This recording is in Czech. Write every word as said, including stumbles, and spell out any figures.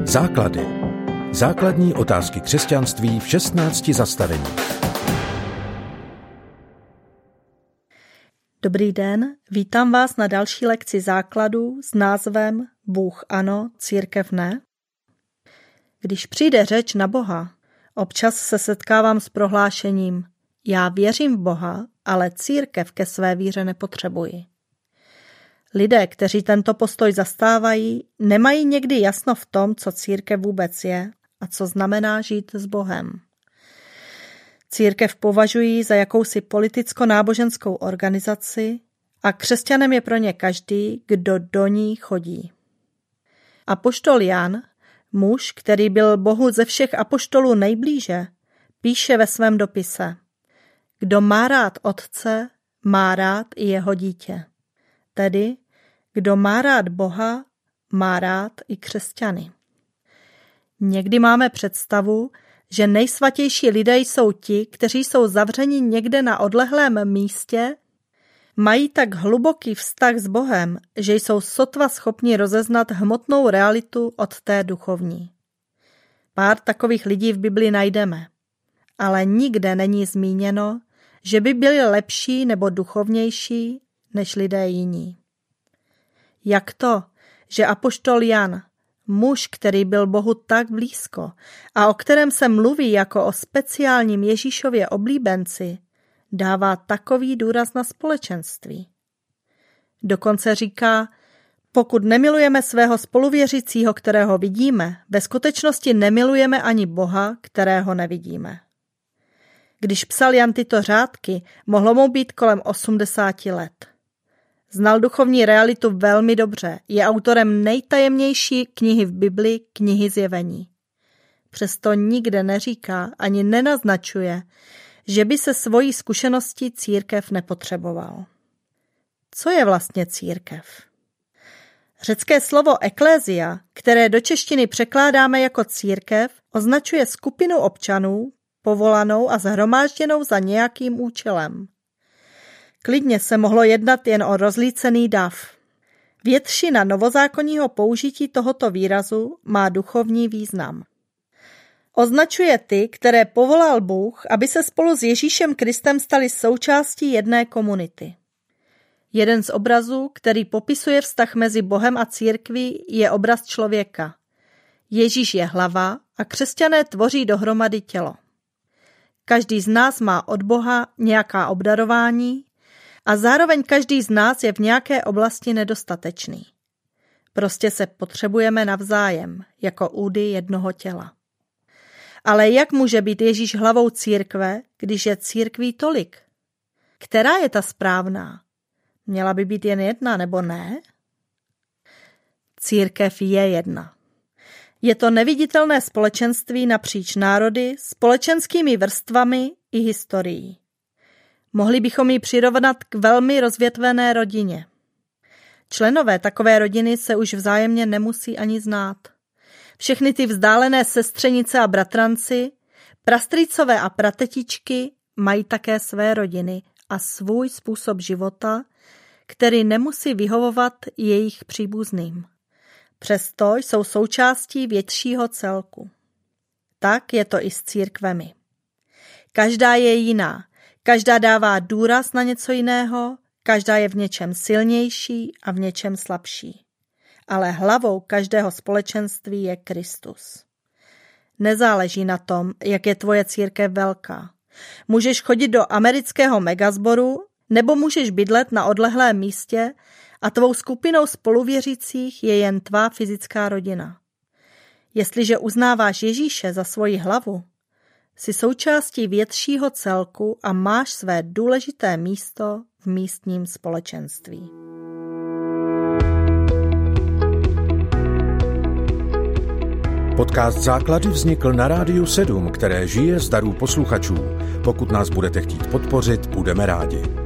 Základy. Základní otázky křesťanství v šestnácti zastaveních. Dobrý den, vítám vás na další lekci základů s názvem Bůh ano, církev ne. Když přijde řeč na Boha, občas se setkávám s prohlášením: já věřím v Boha, ale církev ke své víře nepotřebuji. Lidé, kteří tento postoj zastávají, nemají někdy jasno v tom, co církev vůbec je a co znamená žít s Bohem. Církev považují za jakousi politicko-náboženskou organizaci a křesťanem je pro ně každý, kdo do ní chodí. Apoštol Jan, muž, který byl Bohu ze všech apoštolů nejblíže, píše ve svém dopise: kdo má rád otce, má rád i jeho dítě. Tedy, kdo má rád Boha, má rád i křesťany. Někdy máme představu, že nejsvatější lidé jsou ti, kteří jsou zavřeni někde na odlehlém místě, mají tak hluboký vztah s Bohem, že jsou sotva schopni rozeznat hmotnou realitu od té duchovní. Pár takových lidí v Bibli najdeme, ale nikde není zmíněno, že by byli lepší nebo duchovnější než lidé jiní. Jak to, že apoštol Jan, muž, který byl Bohu tak blízko a o kterém se mluví jako o speciálním Ježíšově oblíbenci, dává takový důraz na společenství. Dokonce říká: pokud nemilujeme svého spoluvěřícího, kterého vidíme, ve skutečnosti nemilujeme ani Boha, kterého nevidíme. Když psal Jan tyto řádky, mohlo mu být kolem osmdesáti let. Znal duchovní realitu velmi dobře, je autorem nejtajemnější knihy v Bibli, knihy Zjevení. Přesto nikde neříká ani nenaznačuje, že by se svojí zkušeností církev nepotřeboval. Co je vlastně církev? Řecké slovo eklézia, které do češtiny překládáme jako církev, označuje skupinu občanů, povolanou a shromážděnou za nějakým účelem. Klidně se mohlo jednat jen o rozlícený dav. Většina novozákonního použití tohoto výrazu má duchovní význam. Označuje ty, které povolal Bůh, aby se spolu s Ježíšem Kristem stali součástí jedné komunity. Jeden z obrazů, který popisuje vztah mezi Bohem a církví, je obraz člověka. Ježíš je hlava a křesťané tvoří dohromady tělo. Každý z nás má od Boha nějaká obdarování a zároveň každý z nás je v nějaké oblasti nedostatečný. Prostě se potřebujeme navzájem, jako údy jednoho těla. Ale jak může být Ježíš hlavou církve, když je církví tolik? Která je ta správná? Měla by být jen jedna, nebo ne? Církev je jedna. Je to neviditelné společenství napříč národy, společenskými vrstvami i historií. Mohli bychom ji přirovnat k velmi rozvětvené rodině. Členové takové rodiny se už vzájemně nemusí ani znát. Všechny ty vzdálené sestřenice a bratranci, prastrýcové a pratetičky mají také své rodiny a svůj způsob života, který nemusí vyhovovat jejich příbuzným. Přesto jsou součástí většího celku. Tak je to i s církvemi. Každá je jiná, každá dává důraz na něco jiného, každá je v něčem silnější a v něčem slabší. Ale hlavou každého společenství je Kristus. Nezáleží na tom, jak je tvoje církev velká. Můžeš chodit do amerického megasboru, nebo můžeš bydlet na odlehlém místě a tvou skupinou spoluvěřících je jen tvá fyzická rodina. Jestliže uznáváš Ježíše za svoji hlavu, jsi součástí většího celku a máš své důležité místo v místním společenství. Podcast Základy vznikl na Rádiu sedm, které žije z darů posluchačů. Pokud nás budete chtít podpořit, budeme rádi.